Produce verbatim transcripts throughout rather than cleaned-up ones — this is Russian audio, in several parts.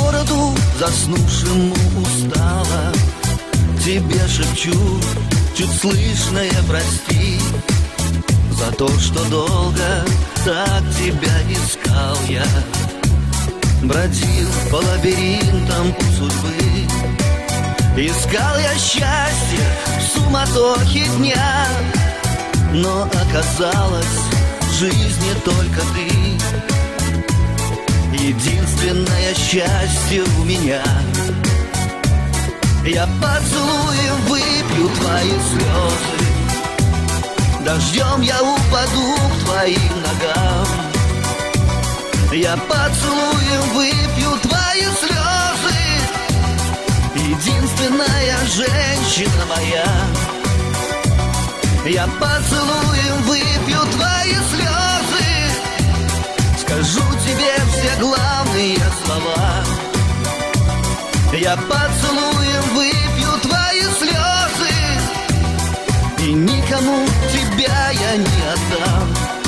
городу заснувшему устало, тебе шепчу чуть слышное прости за то, что долго так тебя искал я. Бродил по лабиринтам судьбы, искал я счастье в суматохе дня, но оказалось в жизни только ты, единственное счастье у меня. Я поцелуем выпью твои слезы, дождем я упаду к твоим ногам. Я поцелуем выпью твои слезы, единственная женщина моя. Я поцелуем выпью твои слезы, скажу тебе все главные слова. Я поцелуем выпью твои слезы, и никому тебя я не отдам.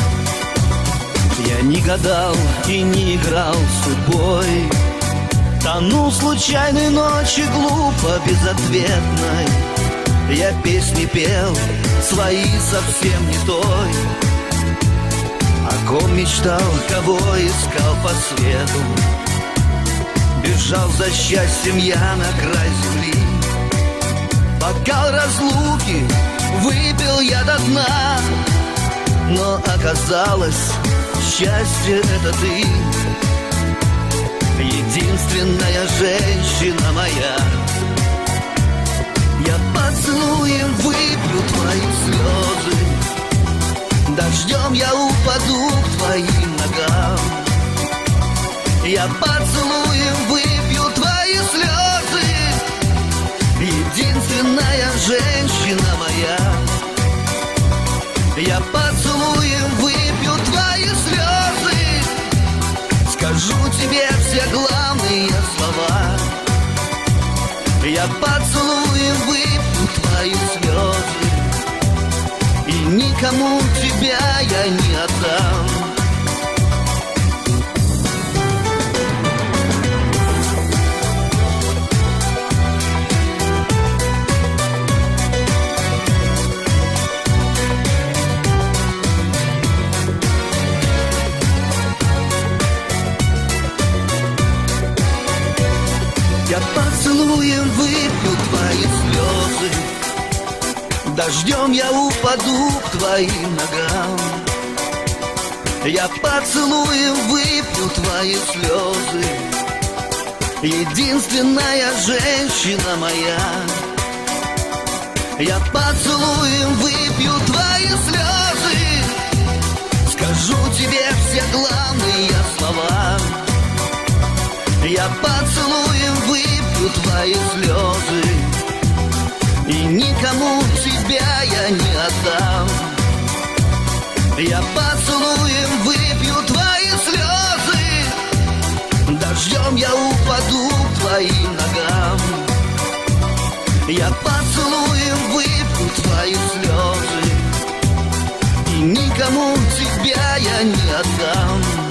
Я не гадал и не играл с судьбой, тонул в случайной ночи глупо, безответной. Я песни пел, свои совсем не той, о ком мечтал, кого искал по свету. Бежал за счастьем я на край земли, бокал разлуки выпил я до дна, но оказалось, счастье это ты, единственная женщина моя. Я поцелуем выпью твои слезы, дождем я упаду к твоим ногам. Я поцелуем выпью твои слезы, единственная женщина моя. Я поцелуем выпью твои слезы, скажу тебе все главные слова. Я поцелуем выпью твои слезы, и никому тебя я не отдам. Я поцелуем выпью твои слезы, дождем я упаду к твоим ногам. Я поцелуем выпью твои слезы, единственная женщина моя. Я поцелуем выпью твои слезы, скажу тебе все главные слова. Я поцелуем выпью твои слезы, и никому тебя я не отдам. Я поцелуем выпью твои слезы, дождем я упаду к твоим ногам. Я поцелуем выпью твои слезы, и никому тебя я не отдам.